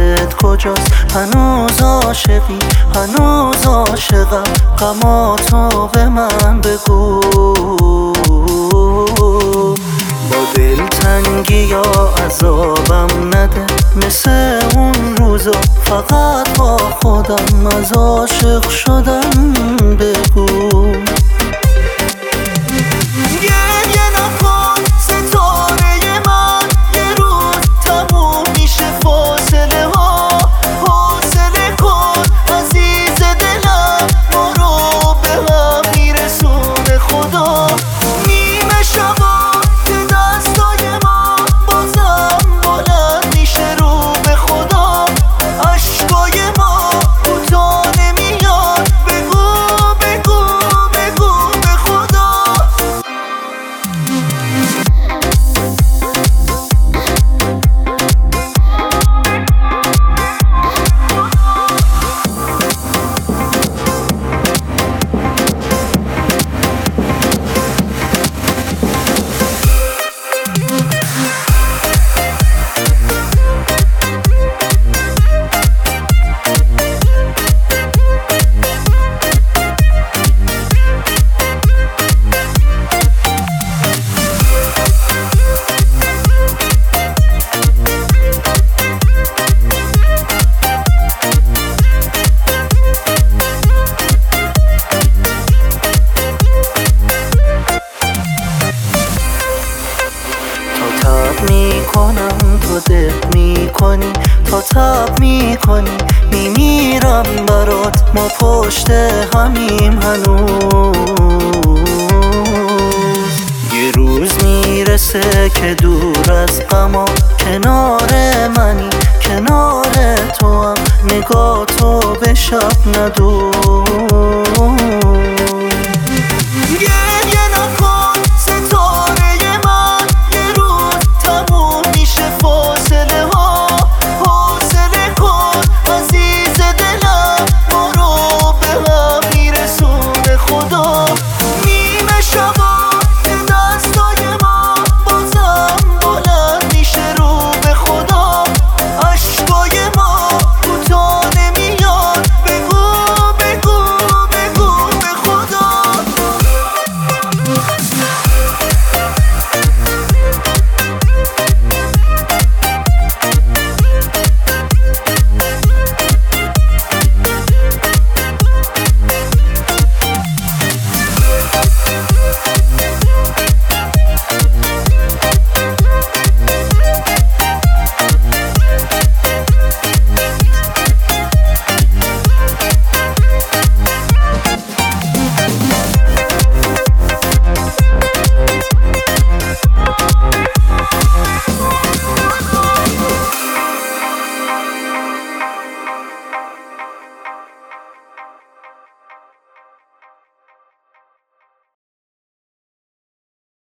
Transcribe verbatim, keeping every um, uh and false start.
دلت کجاست؟ هنوز عاشقی؟ هنوز عاشقم. غماتو به من بگو. با دلتنگی یا عذابم نده، مثل اون روزا فقط با خودم از عاشق شدم بگو. میکنم تو دق میکنی، تا تب میکنی میمیرم برات. ما پشت همیم هنوز. یه روز میرسه که دور از غما کنار منی، کنار تو هم نگاه تو به شب ندوز.